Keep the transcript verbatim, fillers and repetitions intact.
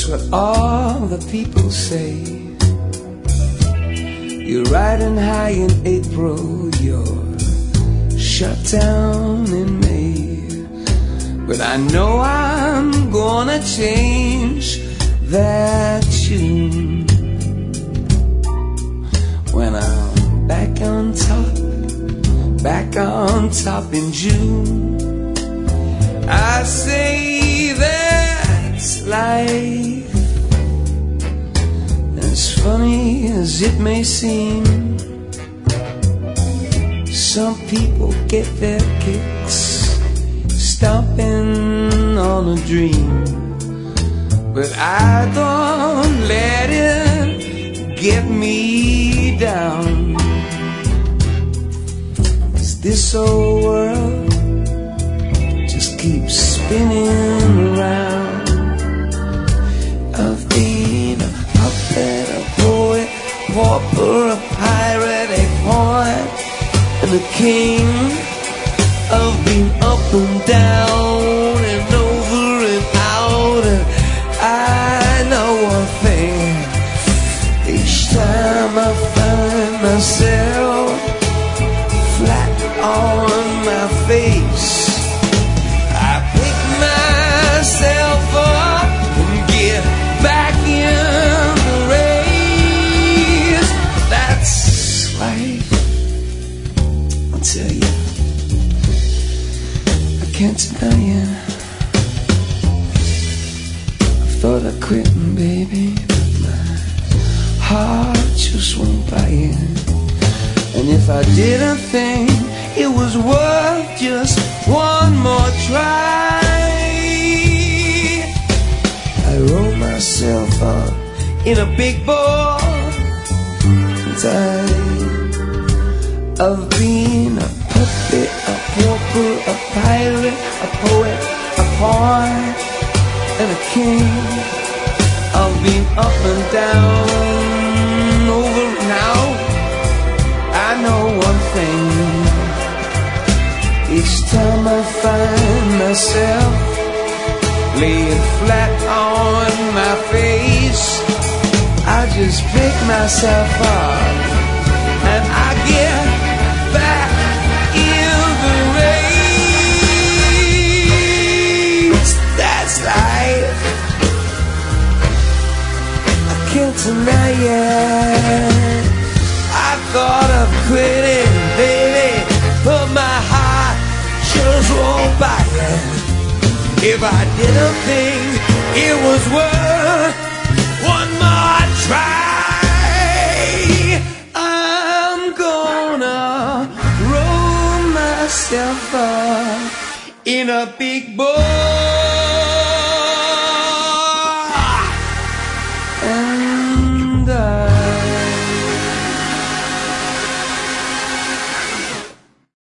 That's what all the people say. You're riding high in April, you're shut down in May. But I know I'm gonna change that tune when I'm back on top, back on top in June. I say that's life. As funny as it may seem, some people get their kicks stomping on a dream. But I don't let it get me down. 'Cause this old world just keeps spinning around. I've been a puppet, a poet, pauper, a pirate, a poet, and a king. I've been up and down and over and out, and I know one thing. Each time I find myself flat on my face, I pick myself up and get back in the race. That's life, I'll tell you. I can't deny it. I thought I quit, baby, but my heart just won't buy it. And if I didn't think it was worth just one more try, I roll myself up in a big ball and die. I've been a puppet, a pauper, a pirate, a poet, a pawn, and a king. I've been up and down, over and out. I know one thing. Each time I find myself laying flat on my face, I just pick myself up and I get back in the race. That's life. I can't deny it. I thought of quitting, baby, but my heart just won't buy it. If I didn't think it was worth one more try, I'm gonna roll myself up in a big bowl